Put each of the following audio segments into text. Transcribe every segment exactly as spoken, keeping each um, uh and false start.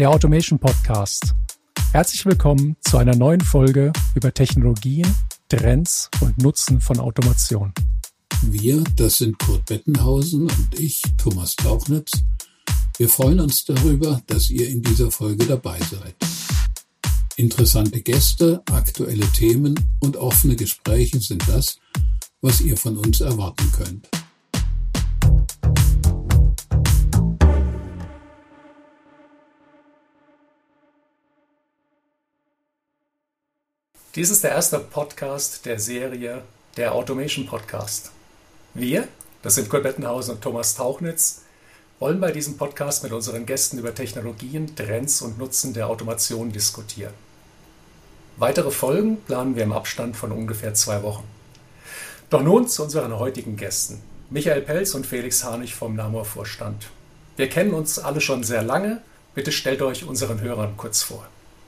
der Automation Podcast. Herzlich willkommen zu einer neuen Folge über Technologien, Trends und Nutzen von Automation. Wir, das sind Kurt Bettenhausen und ich, Thomas Tauchnitz. Wir freuen uns darüber, dass ihr in dieser Folge dabei seid. Interessante Gäste, aktuelle Themen und offene Gespräche sind das, was ihr von uns erwarten könnt. Dies ist der erste Podcast der Serie der Automation Podcast. Wir, das sind Kurt Bettenhausen und Thomas Tauchnitz, wollen bei diesem Podcast mit unseren Gästen über Technologien, Trends und Nutzen der Automation diskutieren. Weitere Folgen planen wir im Abstand von ungefähr zwei Wochen. Doch nun zu unseren heutigen Gästen, Michael Pelz und Felix Harnig vom Namur-Vorstand. Wir kennen uns alle schon sehr lange. Bitte stellt euch unseren Hörern kurz vor.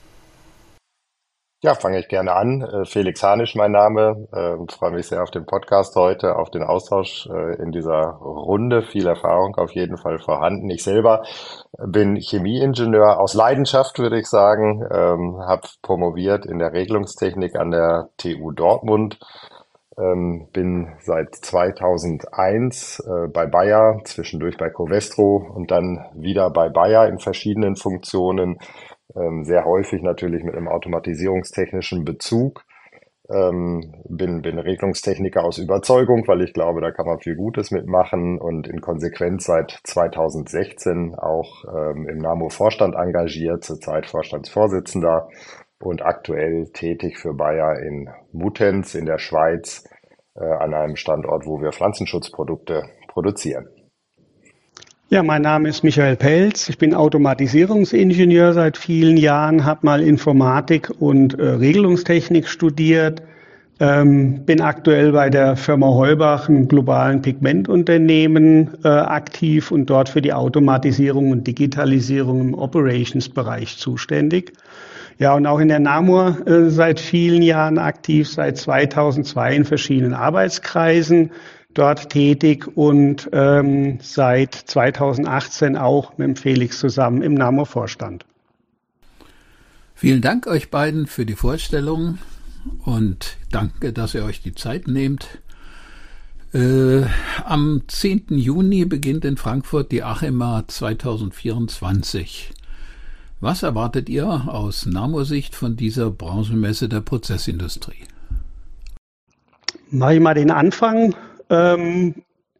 Ja, fange ich gerne an. Äh, Felix Harnisch mein Name. Äh, freue mich sehr auf den Podcast heute, auf den Austausch äh, in dieser Runde. Viel Erfahrung auf jeden Fall vorhanden. Ich selber bin Chemieingenieur aus Leidenschaft, würde ich sagen. Ähm, habe promoviert in der Regelungstechnik an der T U Dortmund. Ähm, bin seit zweitausendeins äh, bei Bayer, zwischendurch bei Covestro und dann wieder bei Bayer in verschiedenen Funktionen. Ähm, sehr häufig natürlich mit einem automatisierungstechnischen Bezug. Ähm, bin, bin Regelungstechniker aus Überzeugung, weil ich glaube, da kann man viel Gutes mitmachen und in Konsequenz seit zweitausendsechzehn auch ähm, im Namur-Vorstand engagiert, zurzeit Vorstandsvorsitzender und aktuell tätig für Bayer in Muttenz in der Schweiz äh, an einem Standort, wo wir Pflanzenschutzprodukte produzieren. Ja, mein Name ist Michael Pelz. Ich bin Automatisierungsingenieur seit vielen Jahren, habe mal Informatik und äh, Regelungstechnik studiert, ähm, bin aktuell bei der Firma Heubach, einem globalen Pigmentunternehmen, äh, aktiv und dort für die Automatisierung und Digitalisierung im Operations-Bereich zuständig. Ja, und auch in der Namur äh, seit vielen Jahren aktiv, seit zweitausendzwei in verschiedenen Arbeitskreisen dort tätig und ähm, seit zweitausendachtzehn auch mit dem Felix zusammen im Namur-Vorstand. Vielen Dank euch beiden für die Vorstellung und danke, dass ihr euch die Zeit nehmt. Äh, am zehnten Juni beginnt in Frankfurt die ACHEMA zweitausendvierundzwanzig. Was erwartet ihr aus Namur-Sicht von dieser Branchenmesse der Prozessindustrie? Mache ich mal den Anfang. Ähm,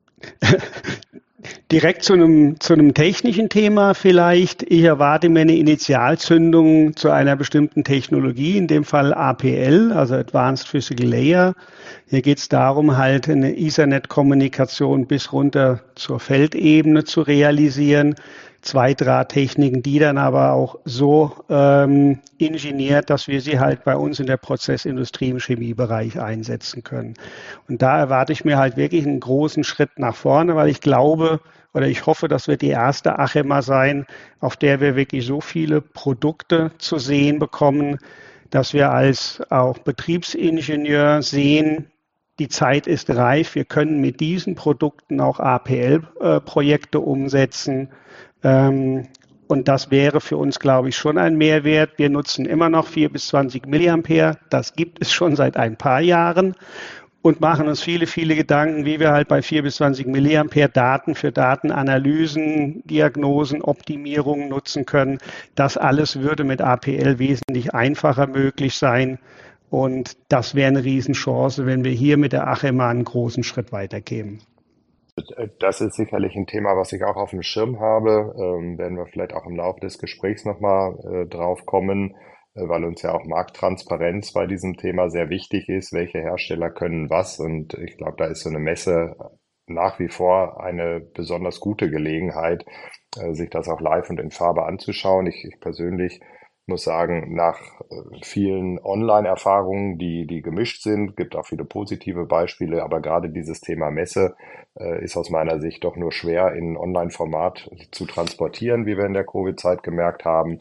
direkt zu einem, zu einem technischen Thema vielleicht. Ich erwarte mir eine Initialzündung zu einer bestimmten Technologie, in dem Fall A P L, also Advanced Physical Layer. Hier geht es darum, halt eine Ethernet-Kommunikation bis runter zur Feldebene zu realisieren. Zweidrahttechniken, die dann aber auch so ähm, ingeniert, dass wir sie halt bei uns in der Prozessindustrie im Chemiebereich einsetzen können. Und da erwarte ich mir halt wirklich einen großen Schritt nach vorne, weil ich glaube oder ich hoffe, das wird die erste ACHEMA sein, auf der wir wirklich so viele Produkte zu sehen bekommen, dass wir als auch Betriebsingenieur sehen, die Zeit ist reif, wir können mit diesen Produkten auch A P L-Projekte umsetzen. Und das wäre für uns, glaube ich, schon ein Mehrwert. Wir nutzen immer noch vier bis zwanzig Milliampere. Das gibt es schon seit ein paar Jahren und machen uns viele, viele Gedanken, wie wir halt bei vier bis zwanzig Milliampere Daten für Datenanalysen, Diagnosen, Optimierungen nutzen können. Das alles würde mit A P L wesentlich einfacher möglich sein. Und das wäre eine Riesenchance, wenn wir hier mit der ACHEMA einen großen Schritt weiterkämen. Das ist sicherlich ein Thema, was ich auch auf dem Schirm habe. Ähm, werden wir vielleicht auch im Laufe des Gesprächs nochmal äh, drauf kommen, äh, weil uns ja auch Markttransparenz bei diesem Thema sehr wichtig ist. Welche Hersteller können was? Und ich glaube, da ist so eine Messe nach wie vor eine besonders gute Gelegenheit, äh, sich das auch live und in Farbe anzuschauen. Ich, ich persönlich muss sagen, nach vielen Online-Erfahrungen, die, die gemischt sind, gibt auch viele positive Beispiele, aber gerade dieses Thema Messe äh, ist aus meiner Sicht doch nur schwer in Online-Format zu transportieren, wie wir in der Covid-Zeit gemerkt haben.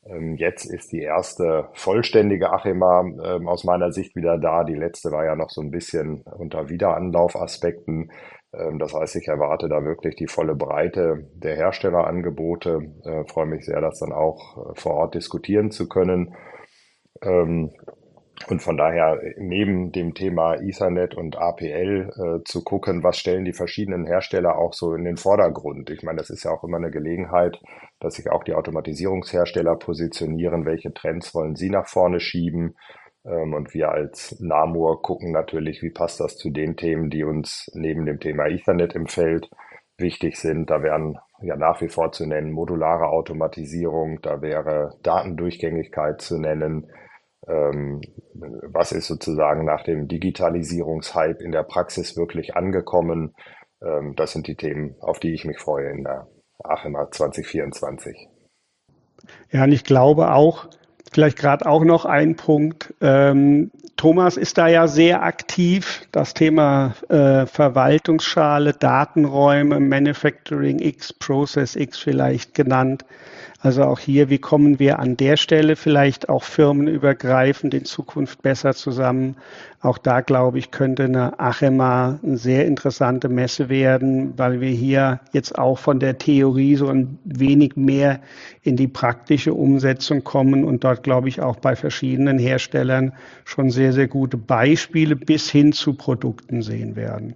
Ähm, jetzt ist die erste vollständige Achema ähm, aus meiner Sicht wieder da. Die letzte war ja noch so ein bisschen unter Wiederanlaufaspekten. Ähm, das heißt, ich erwarte da wirklich die volle Breite der Herstellerangebote. Äh, freue mich sehr, das dann auch äh, vor Ort diskutieren zu können. Ähm, Und von daher neben dem Thema Ethernet und A P L äh, zu gucken, was stellen die verschiedenen Hersteller auch so in den Vordergrund. Ich meine, das ist ja auch immer eine Gelegenheit, dass sich auch die Automatisierungshersteller positionieren, welche Trends wollen sie nach vorne schieben. Ähm, und wir als Namur gucken natürlich, wie passt das zu den Themen, die uns neben dem Thema Ethernet im Feld wichtig sind. Da wären ja nach wie vor zu nennen modulare Automatisierung, da wäre Datendurchgängigkeit zu nennen. Ähm, was ist sozusagen nach dem Digitalisierungshype in der Praxis wirklich angekommen? Ähm, das sind die Themen, auf die ich mich freue in der Achema zwanzig vierundzwanzig. Ja, und ich glaube auch, vielleicht gerade auch noch ein Punkt. Ähm, Thomas ist da ja sehr aktiv. Das Thema äh, Verwaltungsschale, Datenräume, Manufacturing X, Process X vielleicht genannt. Also auch hier, wie kommen wir an der Stelle vielleicht auch firmenübergreifend in Zukunft besser zusammen? Auch da, glaube ich, könnte eine Achema eine sehr interessante Messe werden, weil wir hier jetzt auch von der Theorie so ein wenig mehr in die praktische Umsetzung kommen und dort, glaube ich, auch bei verschiedenen Herstellern schon sehr, sehr gute Beispiele bis hin zu Produkten sehen werden.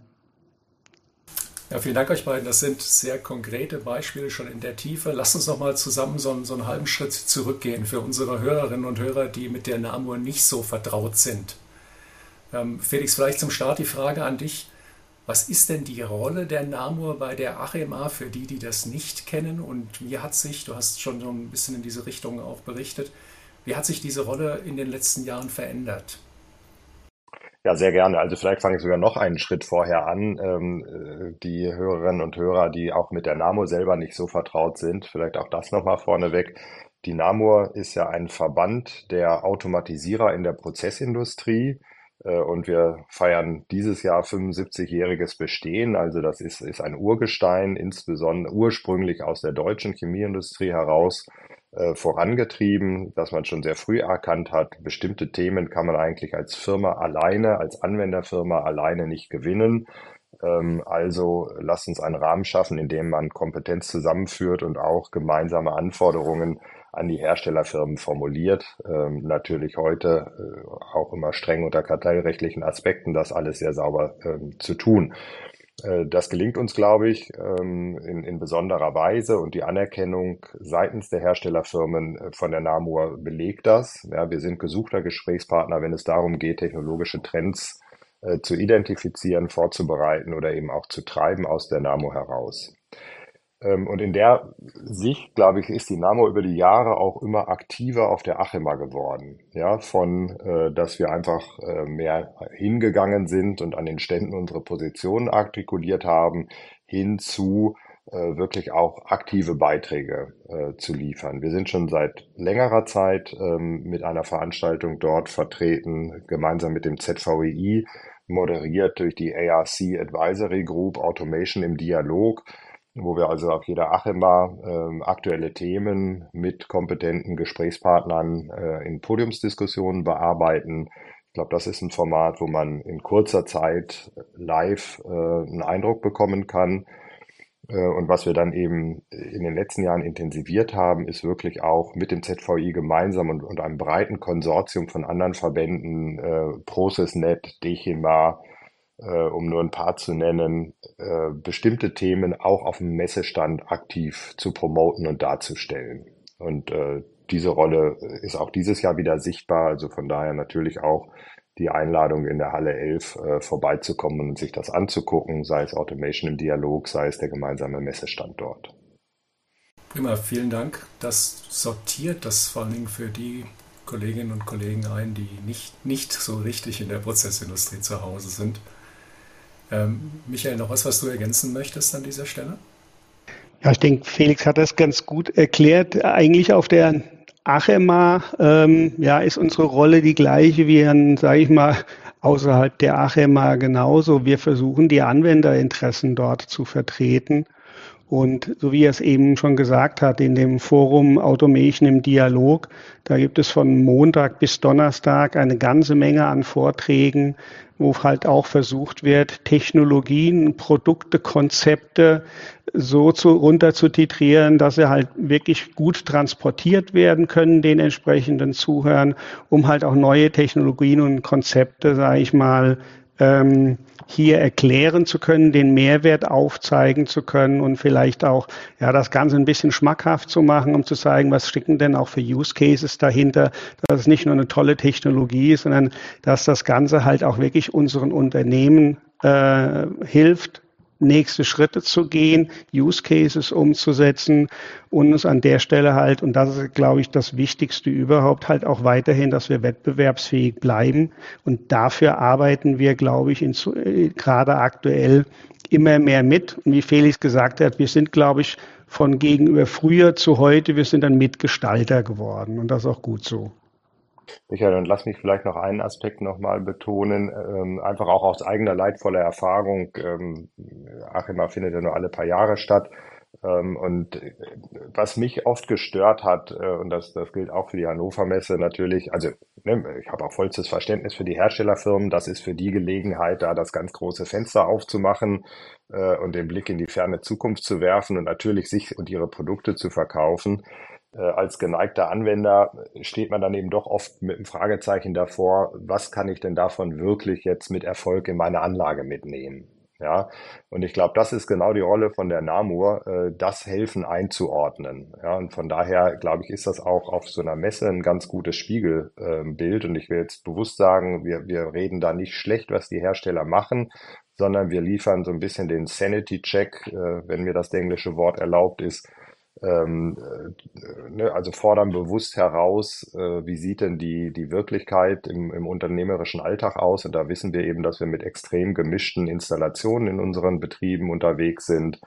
Ja, vielen Dank euch beiden. Das sind sehr konkrete Beispiele schon in der Tiefe. Lasst uns noch mal zusammen so, so einen halben Schritt zurückgehen für unsere Hörerinnen und Hörer, die mit der Namur nicht so vertraut sind. Ähm, Felix, vielleicht zum Start die Frage an dich. Was ist denn die Rolle der Namur bei der Achema für die, die das nicht kennen? Und wie hat sich, du hast schon so ein bisschen in diese Richtung auch berichtet, wie hat sich diese Rolle in den letzten Jahren verändert? Ja, sehr gerne. Also vielleicht fange ich sogar noch einen Schritt vorher an. Ähm, die Hörerinnen und Hörer, die auch mit der Namur selber nicht so vertraut sind, vielleicht auch das nochmal vorneweg. Die Namur ist ja ein Verband der Automatisierer in der Prozessindustrie. Äh, und wir feiern dieses Jahr fünfundsiebzigjähriges Bestehen. Also das ist, ist ein Urgestein, insbesondere ursprünglich aus der deutschen Chemieindustrie heraus vorangetrieben, dass man schon sehr früh erkannt hat, bestimmte Themen kann man eigentlich als Firma alleine, als Anwenderfirma alleine nicht gewinnen. Also lasst uns einen Rahmen schaffen, in dem man Kompetenz zusammenführt und auch gemeinsame Anforderungen an die Herstellerfirmen formuliert. Natürlich heute auch immer streng unter kartellrechtlichen Aspekten, das alles sehr sauber zu tun. Das gelingt uns, glaube ich, in, in besonderer Weise und die Anerkennung seitens der Herstellerfirmen von der Namur belegt das. Ja, wir sind gesuchter Gesprächspartner, wenn es darum geht, technologische Trends äh, zu identifizieren, vorzubereiten oder eben auch zu treiben aus der Namur heraus. Ähm, und in der Sicht, glaube ich, ist die Namur über die Jahre auch immer aktiver auf der Achema geworden. Ja, von, äh, dass wir einfach äh, mehr hingegangen sind und an den Ständen unsere Positionen artikuliert haben, hin zu äh, wirklich auch aktive Beiträge äh, zu liefern. Wir sind schon seit längerer Zeit ähm, mit einer Veranstaltung dort vertreten, gemeinsam mit dem Z V E I, moderiert durch die A R C Advisory Group, Automation im Dialog, wo wir also auf jeder Achema äh, aktuelle Themen mit kompetenten Gesprächspartnern äh, in Podiumsdiskussionen bearbeiten. Ich glaube, das ist ein Format, wo man in kurzer Zeit live äh, einen Eindruck bekommen kann. Äh, und was wir dann eben in den letzten Jahren intensiviert haben, ist wirklich auch mit dem Z V I gemeinsam und, und einem breiten Konsortium von anderen Verbänden, äh, ProcessNet, DECHEMA, Uh, um nur ein paar zu nennen, uh, bestimmte Themen auch auf dem Messestand aktiv zu promoten und darzustellen. Und uh, diese Rolle ist auch dieses Jahr wieder sichtbar, also von daher natürlich auch die Einladung in der Halle elf uh, vorbeizukommen und sich das anzugucken, sei es Automation im Dialog, sei es der gemeinsame Messestand dort. Prima, vielen Dank. Das sortiert das vor allen Dingen für die Kolleginnen und Kollegen ein, die nicht, nicht so richtig in der Prozessindustrie zu Hause sind. Ähm, Michael, noch was, was du ergänzen möchtest an dieser Stelle? Ja, ich denke, Felix hat das ganz gut erklärt. Eigentlich auf der Achema ähm, ja, ist unsere Rolle die gleiche wie an, sage ich mal, außerhalb der Achema genauso. Wir versuchen, die Anwenderinteressen dort zu vertreten Und so wie er es eben schon gesagt hat, in dem Forum Automation im Dialog, da gibt es von Montag bis Donnerstag eine ganze Menge an Vorträgen, wo halt auch versucht wird, Technologien, Produkte, Konzepte so zu, runter zu titrieren, dass sie halt wirklich gut transportiert werden können, den entsprechenden Zuhörern, um halt auch neue Technologien und Konzepte, sage ich mal, ähm, hier erklären zu können, den Mehrwert aufzeigen zu können und vielleicht auch ja das Ganze ein bisschen schmackhaft zu machen, um zu zeigen, was stecken denn auch für Use Cases dahinter, dass es nicht nur eine tolle Technologie ist, sondern dass das Ganze halt auch wirklich unseren Unternehmen äh, hilft, nächste Schritte zu gehen, Use Cases umzusetzen und uns an der Stelle halt, und das ist, glaube ich, das Wichtigste überhaupt, halt auch weiterhin, dass wir wettbewerbsfähig bleiben. Und dafür arbeiten wir, glaube ich, in, gerade aktuell immer mehr mit. Und wie Felix gesagt hat, wir sind, glaube ich, von gegenüber früher zu heute, wir sind ein Mitgestalter geworden. Und das ist auch gut so. Michael, und lass mich vielleicht noch einen Aspekt nochmal betonen, ähm, einfach auch aus eigener leidvoller Erfahrung. Ähm, Achima findet ja nur alle paar Jahre statt. Ähm, und was mich oft gestört hat, äh, und das, das gilt auch für die Hannover Messe natürlich, also ne, ich habe auch vollstes Verständnis für die Herstellerfirmen, das ist für die Gelegenheit, da das ganz große Fenster aufzumachen äh, und den Blick in die ferne Zukunft zu werfen und natürlich sich und ihre Produkte zu verkaufen. Als geneigter Anwender steht man dann eben doch oft mit einem Fragezeichen davor, was kann ich denn davon wirklich jetzt mit Erfolg in meine Anlage mitnehmen? Ja, und ich glaube, das ist genau die Rolle von der Namur, das Helfen einzuordnen. Ja, und von daher, glaube ich, ist das auch auf so einer Messe ein ganz gutes Spiegelbild. Und ich will jetzt bewusst sagen, wir, wir reden da nicht schlecht, was die Hersteller machen, sondern wir liefern so ein bisschen den Sanity-Check, wenn mir das englische Wort erlaubt ist. Ähm, äh, ne, also fordern bewusst heraus, äh, wie sieht denn die, die Wirklichkeit im, im unternehmerischen Alltag aus? Und da wissen wir eben, dass wir mit extrem gemischten Installationen in unseren Betrieben unterwegs sind.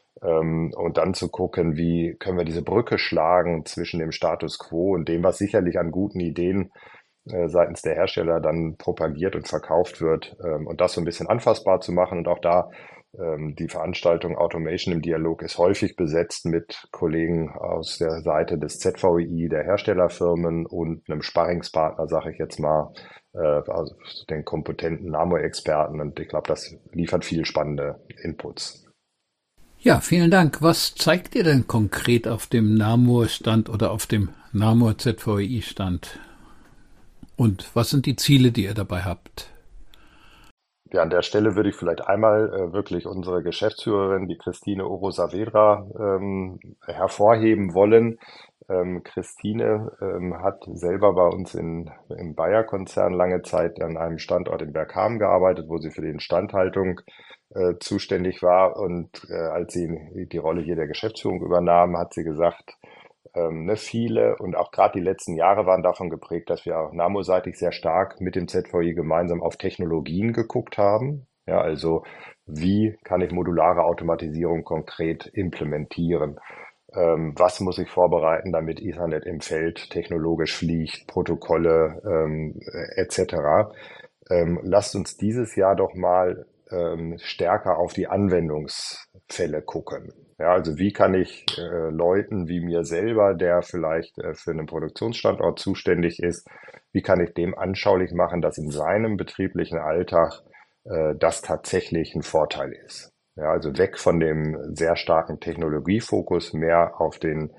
Ähm, und dann zu gucken, wie können wir diese Brücke schlagen zwischen dem Status quo und dem, was sicherlich an guten Ideen äh, seitens der Hersteller dann propagiert und verkauft wird. Ähm, und das so ein bisschen anfassbar zu machen und auch da die Veranstaltung Automation im Dialog ist häufig besetzt mit Kollegen aus der Seite des Z V I, der Herstellerfirmen und einem Sparringspartner, sage ich jetzt mal, also den kompetenten Namur-Experten. Und ich glaube, das liefert viel spannende Inputs. Ja, vielen Dank. Was zeigt ihr denn konkret auf dem Namur-Stand oder auf dem Namur Z V I-Stand? Und was sind die Ziele, die ihr dabei habt? Ja, an der Stelle würde ich vielleicht einmal äh, wirklich unsere Geschäftsführerin, die Christine Oro Saavedra, ähm, hervorheben wollen. Ähm, Christine ähm, hat selber bei uns in, im Bayer-Konzern lange Zeit an einem Standort in Bergkamen gearbeitet, wo sie für die Instandhaltung äh, zuständig war. Und äh, als sie die Rolle hier der Geschäftsführung übernahm, hat sie gesagt, Ähm, ne, viele und auch gerade die letzten Jahre waren davon geprägt, dass wir auch Namur-seitig sehr stark mit dem Z V I gemeinsam auf Technologien geguckt haben. Ja, also wie kann ich modulare Automatisierung konkret implementieren? Ähm, was muss ich vorbereiten, damit Ethernet im Feld technologisch fliegt, Protokolle ähm, et cetera. Ähm, lasst uns dieses Jahr doch mal ähm, stärker auf die Anwendungsfälle gucken. Ja, also wie kann ich äh, Leuten wie mir selber, der vielleicht äh, für einen Produktionsstandort zuständig ist, wie kann ich dem anschaulich machen, dass in seinem betrieblichen Alltag äh, das tatsächlich ein Vorteil ist. Ja, also weg von dem sehr starken Technologiefokus, mehr auf den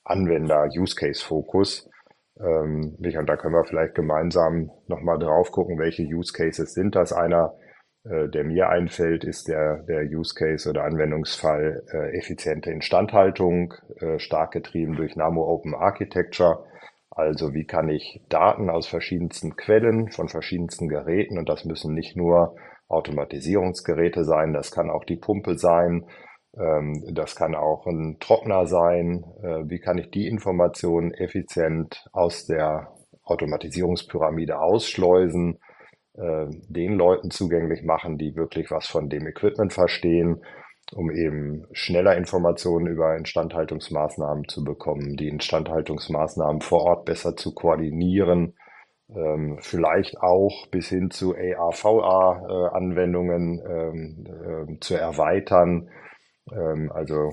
Anwender-Use-Case-Fokus. Ähm, und da können wir vielleicht gemeinsam nochmal drauf gucken, welche Use Cases sind das. Einer, der mir einfällt, ist der, der Use Case oder Anwendungsfall äh, effiziente Instandhaltung, äh, stark getrieben durch Namur Open Architecture. Also wie kann ich Daten aus verschiedensten Quellen, von verschiedensten Geräten, und das müssen nicht nur Automatisierungsgeräte sein, das kann auch die Pumpe sein, ähm, das kann auch ein Trockner sein. Äh, wie kann ich die Informationen effizient aus der Automatisierungspyramide ausschleusen, den Leuten zugänglich machen, die wirklich was von dem Equipment verstehen, um eben schneller Informationen über Instandhaltungsmaßnahmen zu bekommen, die Instandhaltungsmaßnahmen vor Ort besser zu koordinieren, ähm, vielleicht auch bis hin zu A R V R-Anwendungen ähm, äh, zu erweitern. Ähm, also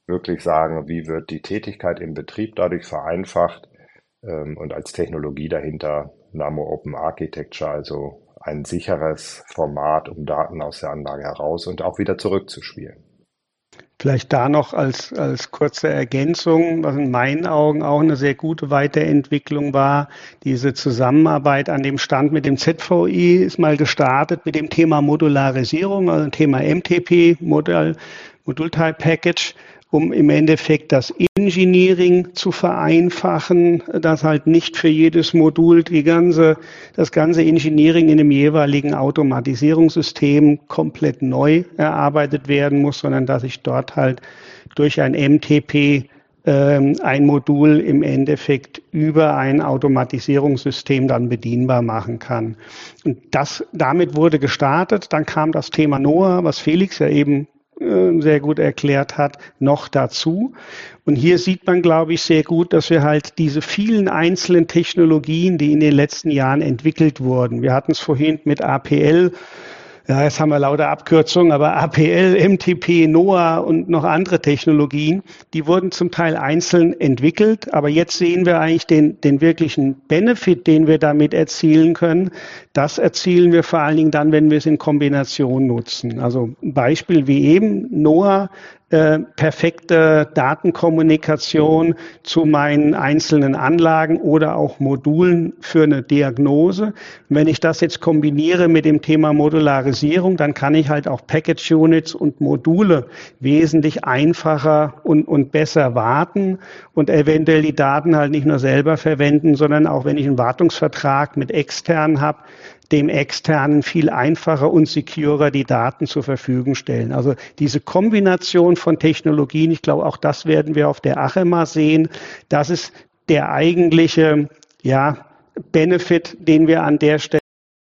wirklich sagen, wie wird die Tätigkeit im Betrieb dadurch vereinfacht, ähm, und als Technologie dahinter NAMO Open Architecture, also ein sicheres Format, um Daten aus der Anlage heraus und auch wieder zurückzuspielen. Vielleicht da noch als, als kurze Ergänzung, was in meinen Augen auch eine sehr gute Weiterentwicklung war. Diese Zusammenarbeit an dem Stand mit dem Z V I ist mal gestartet mit dem Thema Modularisierung, also Thema M T P, Modul, Module Type Package, um im Endeffekt das Engineering zu vereinfachen, dass halt nicht für jedes Modul die ganze, das ganze Engineering in dem jeweiligen Automatisierungssystem komplett neu erarbeitet werden muss, sondern dass ich dort halt durch ein M T P ähm, ein Modul im Endeffekt über ein Automatisierungssystem dann bedienbar machen kann. Und das, damit wurde gestartet. Dann kam das Thema NOAA, was Felix ja eben sehr gut erklärt hat, noch dazu. Und hier sieht man, glaube ich, sehr gut, dass wir halt diese vielen einzelnen Technologien, die in den letzten Jahren entwickelt wurden. Wir hatten es vorhin mit A P L, ja, jetzt haben wir lauter Abkürzungen, aber A P L, M T P, NOAA und noch andere Technologien, die wurden zum Teil einzeln entwickelt, aber jetzt sehen wir eigentlich den, den wirklichen Benefit, den wir damit erzielen können. Das erzielen wir vor allen Dingen dann, wenn wir es in Kombination nutzen. Also ein Beispiel wie eben NOAA, äh, perfekte Datenkommunikation zu meinen einzelnen Anlagen oder auch Modulen für eine Diagnose. Und wenn ich das jetzt kombiniere mit dem Thema Modularisierung, dann kann ich halt auch Package Units und Module wesentlich einfacher und, und besser warten und eventuell die Daten halt nicht nur selber verwenden, sondern auch wenn ich einen Wartungsvertrag mit externen habe, dem externen viel einfacher und securer die Daten zur Verfügung stellen. Also diese Kombination von Technologien, ich glaube, auch das werden wir auf der ACHEMA sehen. Das ist der eigentliche, ja, Benefit, den wir an der Stelle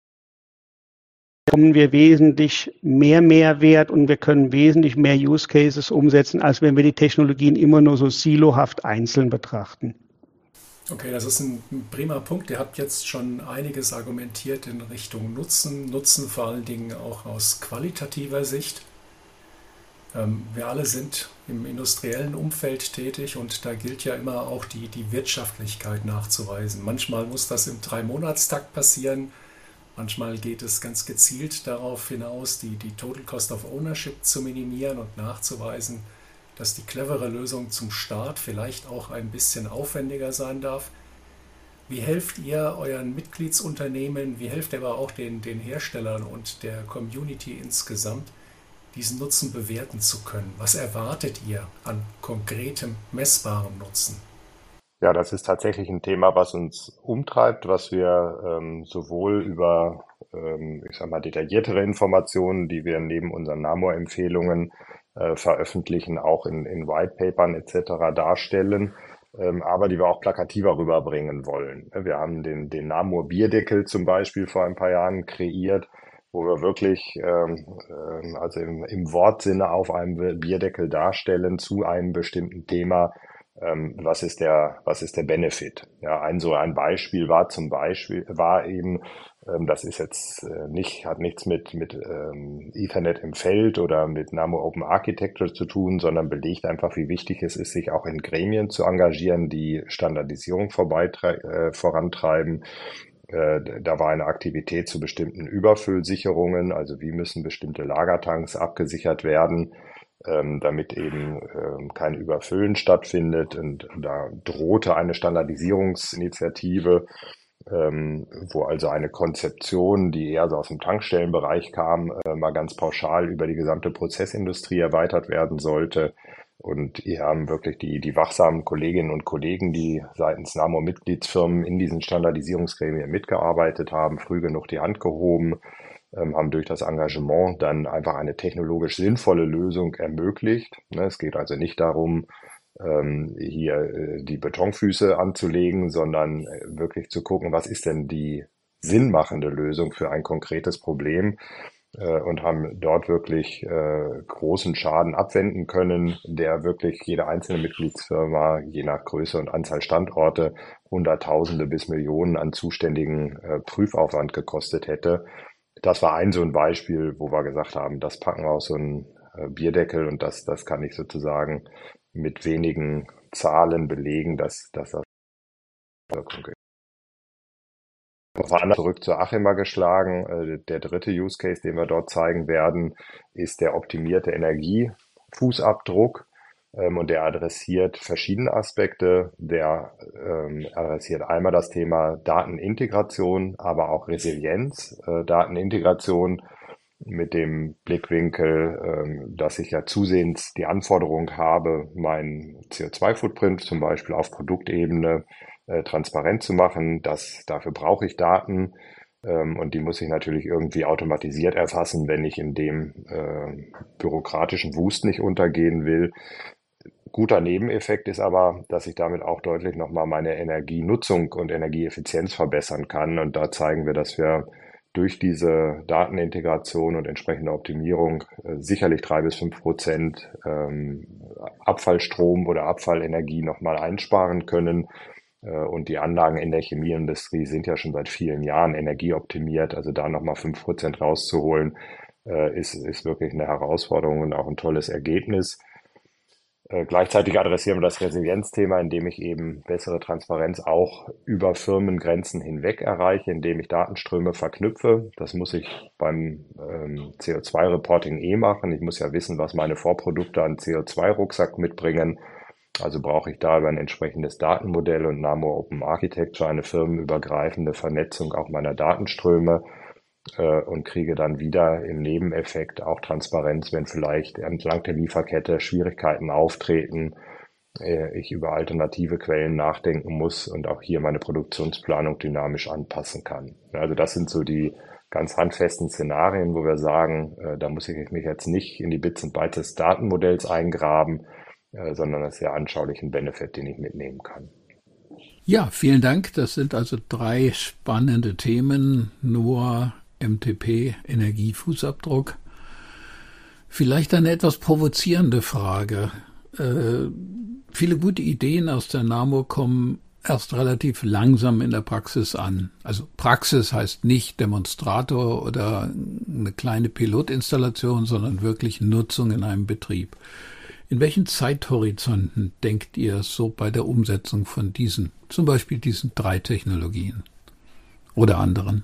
bekommen wir wesentlich mehr Mehrwert und wir können wesentlich mehr Use Cases umsetzen, als wenn wir die Technologien immer nur so silohaft einzeln betrachten. Okay, das ist ein prima Punkt. Ihr habt jetzt schon einiges argumentiert in Richtung Nutzen, Nutzen vor allen Dingen auch aus qualitativer Sicht. Ähm, wir alle sind im industriellen Umfeld tätig und da gilt ja immer auch die, die Wirtschaftlichkeit nachzuweisen. Manchmal muss das im Drei-Monats-Takt passieren, manchmal geht es ganz gezielt darauf hinaus, die, die Total Cost of Ownership zu minimieren und nachzuweisen, dass die clevere Lösung zum Start vielleicht auch ein bisschen aufwendiger sein darf. Wie helft ihr euren Mitgliedsunternehmen, wie helft ihr aber auch den, den Herstellern und der Community insgesamt, diesen Nutzen bewerten zu können? Was erwartet ihr an konkretem, messbarem Nutzen? Ja, das ist tatsächlich ein Thema, was uns umtreibt, was wir ähm, sowohl über, ähm, ich sag mal, detailliertere Informationen, die wir neben unseren NAMO-Empfehlungen äh, veröffentlichen, auch in, in Whitepapern et cetera darstellen, ähm, aber die wir auch plakativer rüberbringen wollen. Wir haben den, den NAMO-Bierdeckel zum Beispiel vor ein paar Jahren kreiert, wo wir wirklich ähm, äh, also im, im Wortsinne auf einem Bierdeckel darstellen zu einem bestimmten Thema, ähm, was ist der, was ist der Benefit? Ja, ein so ein Beispiel war zum Beispiel, war eben, ähm, das ist jetzt äh, nicht, hat nichts mit, mit ähm, Ethernet im Feld oder mit NAMO Open Architecture zu tun, sondern belegt einfach, wie wichtig es ist, sich auch in Gremien zu engagieren, die Standardisierung vorbeitre- äh, vorantreiben. Da war eine Aktivität zu bestimmten Überfüllsicherungen, also wie müssen bestimmte Lagertanks abgesichert werden, damit eben kein Überfüllen stattfindet. Und da drohte eine Standardisierungsinitiative, wo also eine Konzeption, die eher so aus dem Tankstellenbereich kam, mal ganz pauschal über die gesamte Prozessindustrie erweitert werden sollte. Und hier haben wirklich die, die wachsamen Kolleginnen und Kollegen, die seitens NAMO-Mitgliedsfirmen in diesen Standardisierungsgremien mitgearbeitet haben, früh genug die Hand gehoben, ähm, haben durch das Engagement dann einfach eine technologisch sinnvolle Lösung ermöglicht. Ne, es geht also nicht darum, ähm, hier äh, die Betonfüße anzulegen, sondern äh, wirklich zu gucken, was ist denn die sinnmachende Lösung für ein konkretes Problem. Und haben dort wirklich äh, großen Schaden abwenden können, der wirklich jede einzelne Mitgliedsfirma, je nach Größe und Anzahl Standorte, Hunderttausende bis Millionen an zuständigen äh, Prüfaufwand gekostet hätte. Das war ein so ein Beispiel, wo wir gesagt haben, das packen wir auf so einen äh, Bierdeckel und das, das kann ich sozusagen mit wenigen Zahlen belegen, dass, dass das Wirkung ist. Zurück zur Achema geschlagen. Der dritte Use Case, den wir dort zeigen werden, ist der optimierte Energiefußabdruck. Und der adressiert verschiedene Aspekte. Der ähm, adressiert einmal das Thema Datenintegration, aber auch Resilienz. Äh, Datenintegration mit dem Blickwinkel, ähm, dass ich ja zusehends die Anforderung habe, meinen C O zwei Footprint zum Beispiel auf Produktebene äh, transparent zu machen. Das, dafür brauche ich Daten. Ähm, und die muss ich natürlich irgendwie automatisiert erfassen, wenn ich in dem äh, bürokratischen Wust nicht untergehen will. Guter Nebeneffekt ist aber, dass ich damit auch deutlich nochmal meine Energienutzung und Energieeffizienz verbessern kann. Und da zeigen wir, dass wir durch diese Datenintegration und entsprechende Optimierung äh, sicherlich drei bis fünf Prozent ähm, Abfallstrom oder Abfallenergie nochmal einsparen können. Äh, und die Anlagen in der Chemieindustrie sind ja schon seit vielen Jahren energieoptimiert. Also da nochmal fünf Prozent rauszuholen, äh, ist, ist wirklich eine Herausforderung und auch ein tolles Ergebnis. Äh, gleichzeitig adressieren wir das Resilienzthema, indem ich eben bessere Transparenz auch über Firmengrenzen hinweg erreiche, indem ich Datenströme verknüpfe. Das muss ich beim ähm, C O zwei Reporting eh machen. Ich muss ja wissen, was meine Vorprodukte an C O zwei Rucksack mitbringen. Also brauche ich da über ein entsprechendes Datenmodell und NAMO Open Architecture eine firmenübergreifende Vernetzung auch meiner Datenströme. Und kriege dann wieder im Nebeneffekt auch Transparenz, wenn vielleicht entlang der Lieferkette Schwierigkeiten auftreten, ich über alternative Quellen nachdenken muss und auch hier meine Produktionsplanung dynamisch anpassen kann. Also das sind so die ganz handfesten Szenarien, wo wir sagen, da muss ich mich jetzt nicht in die Bits und Bytes des Datenmodells eingraben, sondern das ist ja anschaulich ein Benefit, den ich mitnehmen kann. Ja, vielen Dank. Das sind also drei spannende Themen. Nur M T P, Energiefußabdruck. Vielleicht eine etwas provozierende Frage. Äh, viele gute Ideen aus der NAMO kommen erst relativ langsam in der Praxis an. Also Praxis heißt nicht Demonstrator oder eine kleine Pilotinstallation, sondern wirklich Nutzung in einem Betrieb. In welchen Zeithorizonten denkt ihr so bei der Umsetzung von diesen, zum Beispiel diesen drei Technologien oder anderen?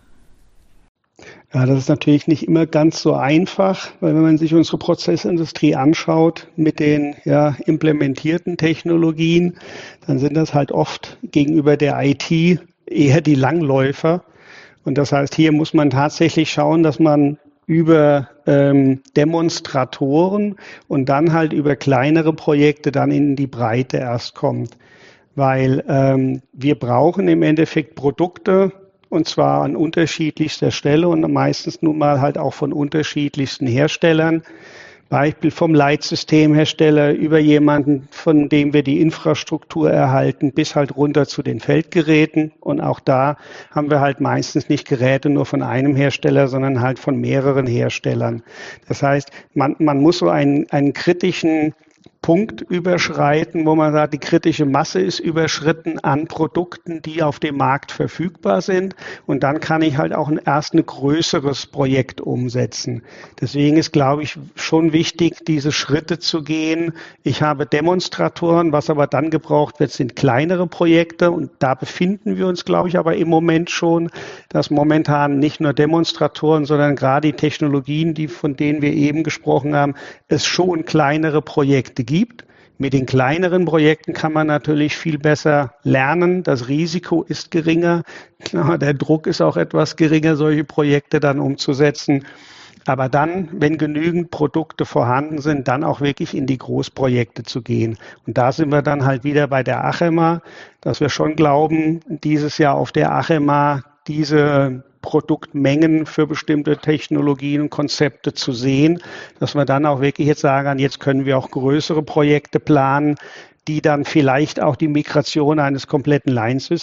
Ja, das ist natürlich nicht immer ganz so einfach, weil wenn man sich unsere Prozessindustrie anschaut mit den ja, implementierten Technologien, dann sind das halt oft gegenüber der I T eher die Langläufer. Und das heißt, hier muss man tatsächlich schauen, dass man über ähm, Demonstratoren und dann halt über kleinere Projekte dann in die Breite erst kommt. Weil ähm, wir brauchen im Endeffekt Produkte, und zwar an unterschiedlichster Stelle und meistens nun mal halt auch von unterschiedlichsten Herstellern. Beispiel vom Leitsystemhersteller über jemanden, von dem wir die Infrastruktur erhalten, bis halt runter zu den Feldgeräten. Und auch da haben wir halt meistens nicht Geräte nur von einem Hersteller, sondern halt von mehreren Herstellern. Das heißt, man, man muss so einen, einen kritischen Punkt überschreiten, wo man sagt, die kritische Masse ist überschritten an Produkten, die auf dem Markt verfügbar sind. Und dann kann ich halt auch ein, erst ein größeres Projekt umsetzen. Deswegen ist, glaube ich, schon wichtig, diese Schritte zu gehen. Ich habe Demonstratoren, was aber dann gebraucht wird, sind kleinere Projekte. Und da befinden wir uns, glaube ich, aber im Moment schon, dass momentan nicht nur Demonstratoren, sondern gerade die Technologien, die, von denen wir eben gesprochen haben, es schon kleinere Projekte gibt. gibt. Mit den kleineren Projekten kann man natürlich viel besser lernen. Das Risiko ist geringer. Klar, der Druck ist auch etwas geringer, solche Projekte dann umzusetzen. Aber dann, wenn genügend Produkte vorhanden sind, dann auch wirklich in die Großprojekte zu gehen. Und da sind wir dann halt wieder bei der Achema, dass wir schon glauben, dieses Jahr auf der Achema diese Produktmengen für bestimmte Technologien und Konzepte zu sehen, dass wir dann auch wirklich jetzt sagen, jetzt können wir auch größere Projekte planen, die dann vielleicht auch die Migration eines kompletten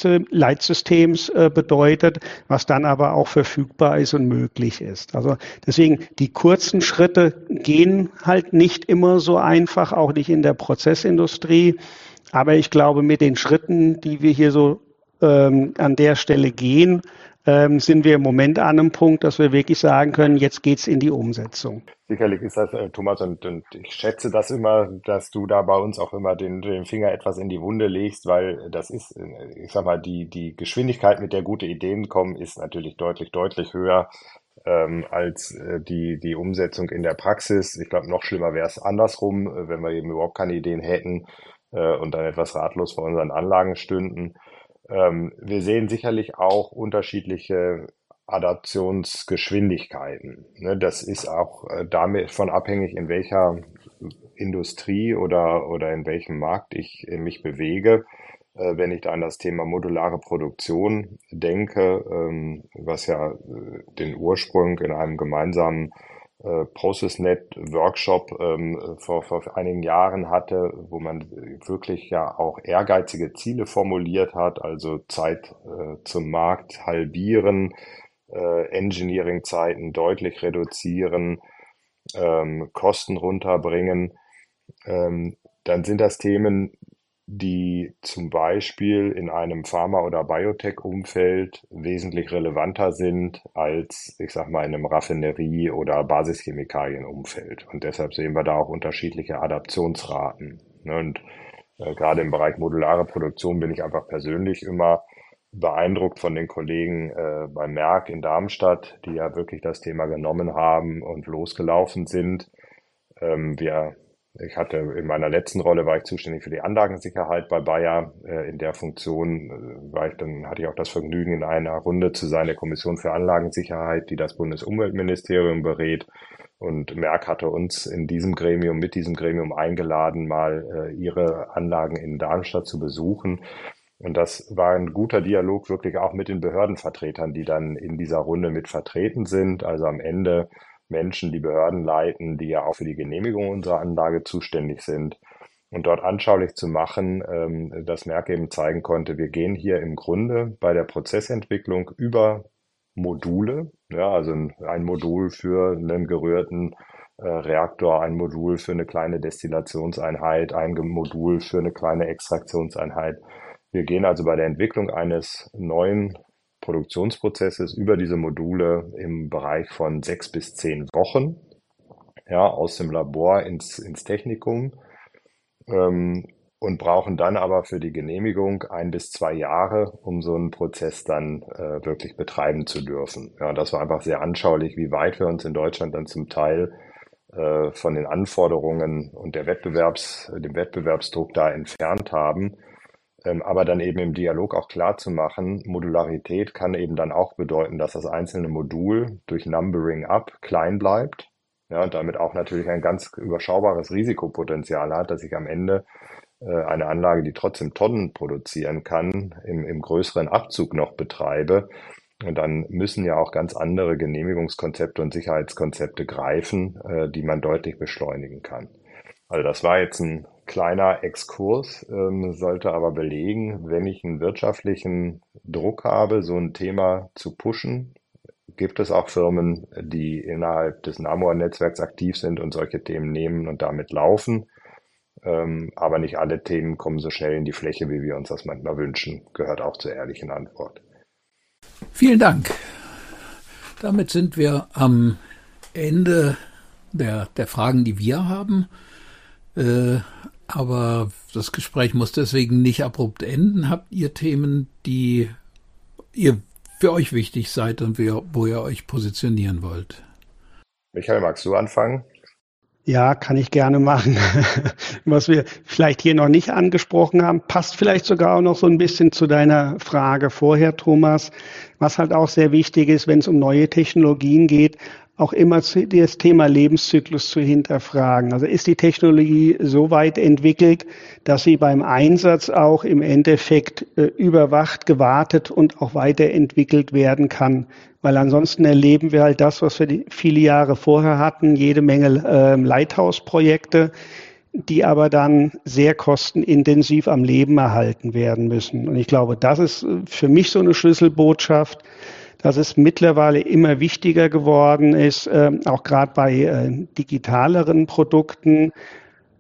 Leitsystems äh, bedeutet, was dann aber auch verfügbar ist und möglich ist. Also deswegen, die kurzen Schritte gehen halt nicht immer so einfach, auch nicht in der Prozessindustrie. Aber ich glaube, mit den Schritten, die wir hier so ähm, an der Stelle gehen, ähm, sind wir im Moment an einem Punkt, dass wir wirklich sagen können, jetzt geht's in die Umsetzung. Sicherlich ist das, äh, Thomas, und, und ich schätze das immer, dass du da bei uns auch immer den, den Finger etwas in die Wunde legst, weil das ist, äh, ich sag mal, die, die Geschwindigkeit, mit der gute Ideen kommen, ist natürlich deutlich, deutlich höher ähm, als äh, die, die Umsetzung in der Praxis. Ich glaube, noch schlimmer wäre es andersrum, äh, wenn wir eben überhaupt keine Ideen hätten äh, und dann etwas ratlos vor unseren Anlagen stünden. Ähm, wir sehen sicherlich auch unterschiedliche Adaptionsgeschwindigkeiten. Ne, das ist auch äh, damit von abhängig, in welcher Industrie oder, oder in welchem Markt ich äh, mich bewege. Äh, wenn ich da an das Thema modulare Produktion denke, ähm, was ja äh, den Ursprung in einem gemeinsamen äh, ProcessNet-Workshop ähm, vor, vor einigen Jahren hatte, wo man wirklich ja auch ehrgeizige Ziele formuliert hat, also Zeit äh, zum Markt halbieren, äh, Engineering-Zeiten deutlich reduzieren, ähm, Kosten runterbringen, ähm, dann sind das Themen, die zum Beispiel in einem Pharma- oder Biotech-Umfeld wesentlich relevanter sind als, ich sag mal, in einem Raffinerie- oder Basischemikalien-Umfeld. Und deshalb sehen wir da auch unterschiedliche Adaptionsraten. Ne? Und äh, gerade im Bereich modulare Produktion bin ich einfach persönlich immer beeindruckt von den Kollegen äh, bei Merck in Darmstadt, die ja wirklich das Thema genommen haben und losgelaufen sind. Ähm, wir Ich hatte in meiner letzten Rolle war ich zuständig für die Anlagensicherheit bei Bayer. Äh, in der Funktion äh, war ich dann hatte ich auch das Vergnügen, in einer Runde zu sein der Kommission für Anlagensicherheit, die das Bundesumweltministerium berät. Und Merck hatte uns in diesem Gremium, mit diesem Gremium eingeladen, mal äh, ihre Anlagen in Darmstadt zu besuchen. Und das war ein guter Dialog wirklich auch mit den Behördenvertretern, die dann in dieser Runde mit vertreten sind. Also am Ende Menschen, die Behörden leiten, die ja auch für die Genehmigung unserer Anlage zuständig sind. Und dort anschaulich zu machen, ähm, dass Merck eben zeigen konnte, wir gehen hier im Grunde bei der Prozessentwicklung über Module, ja, also ein, ein Modul für einen gerührten äh, Reaktor, ein Modul für eine kleine Destillationseinheit, ein Modul für eine kleine Extraktionseinheit. Wir gehen also bei der Entwicklung eines neuen Produktionsprozesses über diese Module im Bereich von sechs bis zehn Wochen, ja, aus dem Labor ins, ins Technikum, ähm, und brauchen dann aber für die Genehmigung ein bis zwei Jahre, um so einen Prozess dann äh, wirklich betreiben zu dürfen. Ja, das war einfach sehr anschaulich, wie weit wir uns in Deutschland dann zum Teil äh, von den Anforderungen und der Wettbewerbs, dem Wettbewerbsdruck da entfernt haben. Ähm, aber dann eben im Dialog auch klar zu machen, Modularität kann eben dann auch bedeuten, dass das einzelne Modul durch Numbering up klein bleibt, ja, und damit auch natürlich ein ganz überschaubares Risikopotenzial hat, dass ich am Ende äh, eine Anlage, die trotzdem Tonnen produzieren kann, im, im größeren Abzug noch betreibe. Und dann müssen ja auch ganz andere Genehmigungskonzepte und Sicherheitskonzepte greifen, äh, die man deutlich beschleunigen kann. Also das war jetzt ein kleiner Exkurs, ähm, sollte aber belegen, wenn ich einen wirtschaftlichen Druck habe, so ein Thema zu pushen, gibt es auch Firmen, die innerhalb des Namor-Netzwerks aktiv sind und solche Themen nehmen und damit laufen. Ähm, aber nicht alle Themen kommen so schnell in die Fläche, wie wir uns das manchmal wünschen, gehört auch zur ehrlichen Antwort. Vielen Dank. Damit sind wir am Ende der, der Fragen, die wir haben. Äh, aber das Gespräch muss deswegen nicht abrupt enden. Habt ihr Themen, die ihr für euch wichtig seid und wo ihr euch positionieren wollt? Michael, magst du anfangen? Ja, kann ich gerne machen. Was wir vielleicht hier noch nicht angesprochen haben, passt vielleicht sogar auch noch so ein bisschen zu deiner Frage vorher, Thomas. Was halt auch sehr wichtig ist, wenn es um neue Technologien geht, auch immer das Thema Lebenszyklus zu hinterfragen. Also ist die Technologie so weit entwickelt, dass sie beim Einsatz auch im Endeffekt äh, überwacht, gewartet und auch weiterentwickelt werden kann? Weil ansonsten erleben wir halt das, was wir die viele Jahre vorher hatten, jede Menge äh, Lighthouse-Projekte, die aber dann sehr kostenintensiv am Leben erhalten werden müssen. Und ich glaube, das ist für mich so eine Schlüsselbotschaft, dass es mittlerweile immer wichtiger geworden ist, äh, auch gerade bei äh, digitaleren Produkten,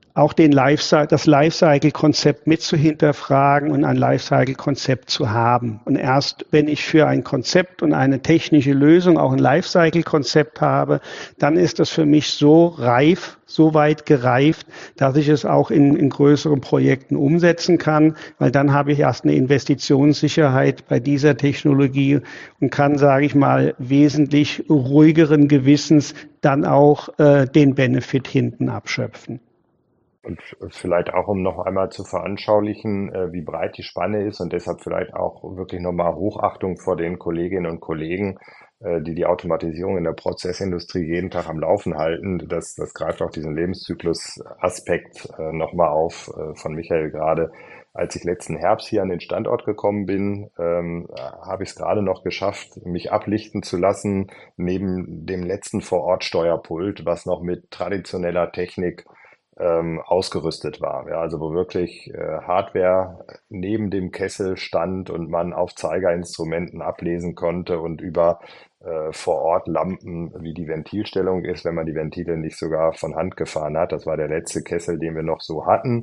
auch den Lifecycle, das Lifecycle-Konzept mit zu hinterfragen und ein Lifecycle-Konzept zu haben. Und erst wenn ich für ein Konzept und eine technische Lösung auch ein Lifecycle-Konzept habe, dann ist das für mich so reif, so weit gereift, dass ich es auch in, in größeren Projekten umsetzen kann, weil dann habe ich erst eine Investitionssicherheit bei dieser Technologie und kann, sage ich mal, wesentlich ruhigeren Gewissens dann auch äh, den Benefit hinten abschöpfen. Und vielleicht auch, um noch einmal zu veranschaulichen, äh, wie breit die Spanne ist und deshalb vielleicht auch wirklich nochmal Hochachtung vor den Kolleginnen und Kollegen, äh, die die Automatisierung in der Prozessindustrie jeden Tag am Laufen halten. Das, das greift auch diesen Lebenszyklus-Aspekt äh, nochmal auf äh, von Michael gerade. Als ich letzten Herbst hier an den Standort gekommen bin, ähm, habe ich es gerade noch geschafft, mich ablichten zu lassen neben dem letzten Vor-Ort-Steuerpult, was noch mit traditioneller Technik ähm, ausgerüstet war. Ja, also wo wirklich äh, Hardware neben dem Kessel stand und man auf Zeigerinstrumenten ablesen konnte und über äh, vor Ort Lampen, wie die Ventilstellung ist, wenn man die Ventile nicht sogar von Hand gefahren hat. Das war der letzte Kessel, den wir noch so hatten.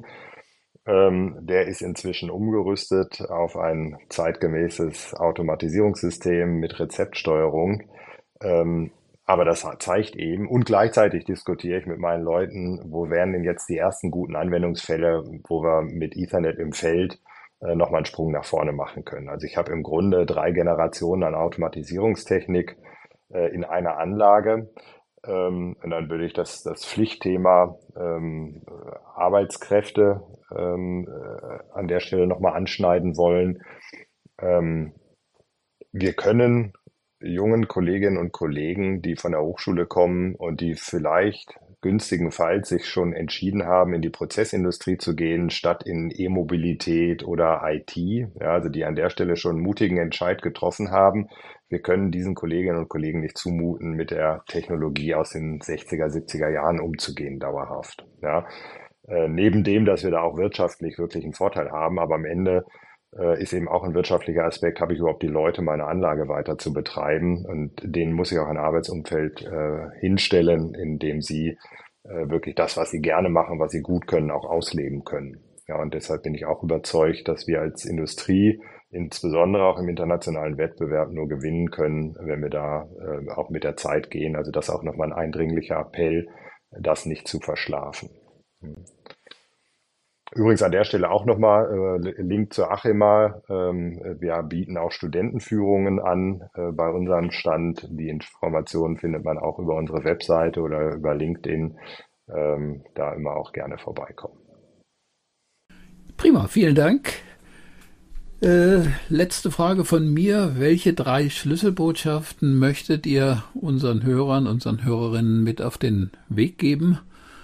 Ähm, der ist inzwischen umgerüstet auf ein zeitgemäßes Automatisierungssystem mit Rezeptsteuerung. Ähm, aber das zeigt eben, und gleichzeitig diskutiere ich mit meinen Leuten, wo wären denn jetzt die ersten guten Anwendungsfälle, wo wir mit Ethernet im Feld äh, nochmal einen Sprung nach vorne machen können. Also ich habe im Grunde drei Generationen an Automatisierungstechnik äh, in einer Anlage. Ähm, und dann würde ich das, das Pflichtthema ähm, Arbeitskräfte ähm, äh, an der Stelle nochmal anschneiden wollen. Ähm, wir können jungen Kolleginnen und Kollegen, die von der Hochschule kommen und die vielleicht günstigenfalls sich schon entschieden haben, in die Prozessindustrie zu gehen, statt in E-Mobilität oder I T, ja, also die an der Stelle schon einen mutigen Entscheid getroffen haben. Wir können diesen Kolleginnen und Kollegen nicht zumuten, mit der Technologie aus den sechziger, siebziger Jahren umzugehen, dauerhaft. Ja. Äh, neben dem, dass wir da auch wirtschaftlich wirklich einen Vorteil haben, aber am Ende äh, ist eben auch ein wirtschaftlicher Aspekt, habe ich überhaupt die Leute, meine Anlage weiter zu betreiben, und denen muss ich auch ein Arbeitsumfeld äh, hinstellen, in dem sie äh, wirklich das, was sie gerne machen, was sie gut können, auch ausleben können. Ja, und deshalb bin ich auch überzeugt, dass wir als Industrie insbesondere auch im internationalen Wettbewerb nur gewinnen können, wenn wir da äh, auch mit der Zeit gehen. Also das ist auch nochmal ein eindringlicher Appell, das nicht zu verschlafen. Übrigens an der Stelle auch nochmal äh, Link zur Achema. Ähm, wir bieten auch Studentenführungen an äh, bei unserem Stand. Die Informationen findet man auch über unsere Webseite oder über LinkedIn. Ähm, da immer auch gerne vorbeikommen. Prima, vielen Dank. Äh, letzte Frage von mir. Welche drei Schlüsselbotschaften möchtet ihr unseren Hörern, unseren Hörerinnen mit auf den Weg geben?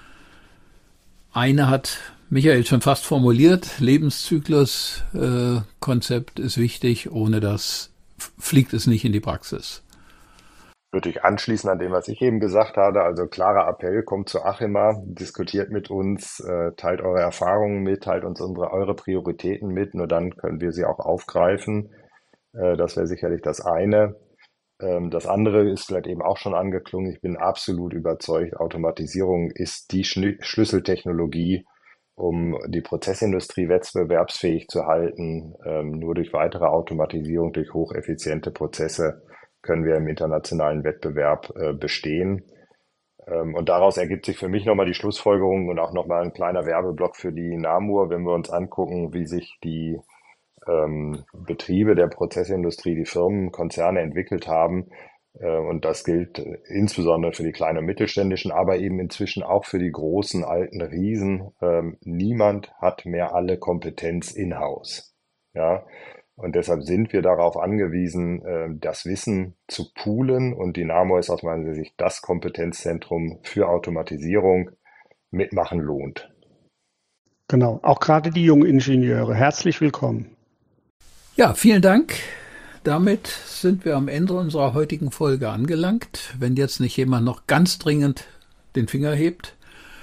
Eine hat Michael schon fast formuliert. Lebenszyklus-Konzept äh, ist wichtig. Ohne das fliegt es nicht in die Praxis. Würde ich anschließen an dem, was ich eben gesagt habe. Also klarer Appell, kommt zu Achema, diskutiert mit uns, äh, teilt eure Erfahrungen mit, teilt uns unsere, eure Prioritäten mit. Nur dann können wir sie auch aufgreifen. Äh, das wäre sicherlich das eine. Ähm, das andere ist vielleicht eben auch schon angeklungen. Ich bin absolut überzeugt, Automatisierung ist die Schn- Schlüsseltechnologie, um die Prozessindustrie wettbewerbsfähig zu halten. Ähm, nur durch weitere Automatisierung, durch hocheffiziente Prozesse können wir im internationalen Wettbewerb äh, bestehen. Ähm, und daraus ergibt sich für mich nochmal die Schlussfolgerung und auch nochmal ein kleiner Werbeblock für die Namur, wenn wir uns angucken, wie sich die ähm, Betriebe der Prozessindustrie, die Firmen, Konzerne entwickelt haben. Äh, und das gilt äh, insbesondere für die kleinen und mittelständischen, aber eben inzwischen auch für die großen, alten Riesen. Ähm, niemand hat mehr alle Kompetenz in-house. Ja. Und deshalb sind wir darauf angewiesen, das Wissen zu poolen. Und die Namur ist aus meiner Sicht das Kompetenzzentrum für Automatisierung. Mitmachen lohnt. Genau, auch gerade die jungen Ingenieure. Herzlich willkommen. Ja, vielen Dank. Damit sind wir am Ende unserer heutigen Folge angelangt. Wenn jetzt nicht jemand noch ganz dringend den Finger hebt,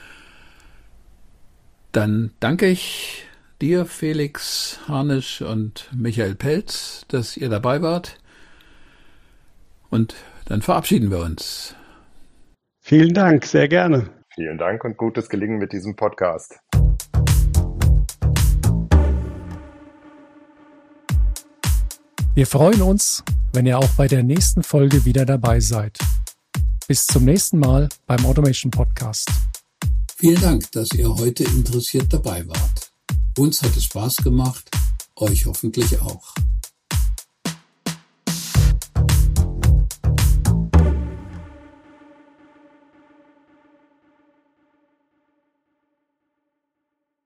dann danke ich dir, Felix Harnisch und Michael Pelz, dass ihr dabei wart. Und dann verabschieden wir uns. Vielen Dank, sehr gerne. Vielen Dank und gutes Gelingen mit diesem Podcast. Wir freuen uns, wenn ihr auch bei der nächsten Folge wieder dabei seid. Bis zum nächsten Mal beim Automation Podcast. Vielen Dank, dass ihr heute interessiert dabei wart. Uns hat es Spaß gemacht, euch hoffentlich auch.